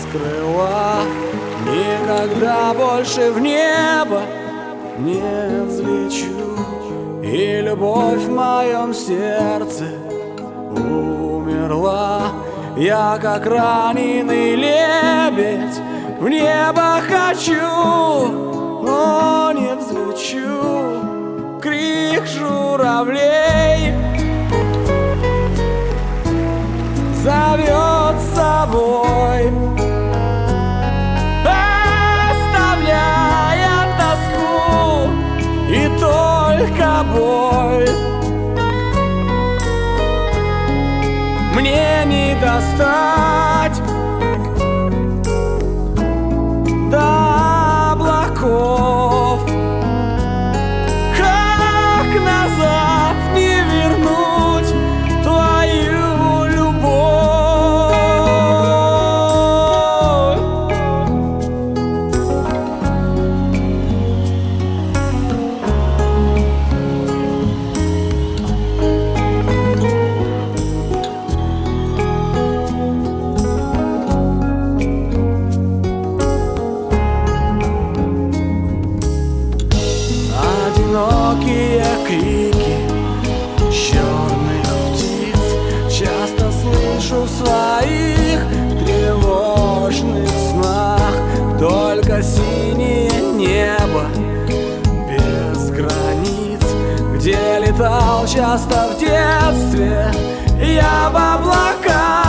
крыла, никогда больше в небо не взлечу. И любовь в моем сердце умерла. Я, как раненый лебедь, в небо хочу, но не взлечу. Крик журавлей зовет с собой, оставляя тоску и только боль. Мне не достать до облаков, как назад не вернуть твою любовь. Одинокие крики черных птиц часто слышу в своих тревожных снах. Только синее небо без границ, где летал часто в детстве я в облаках.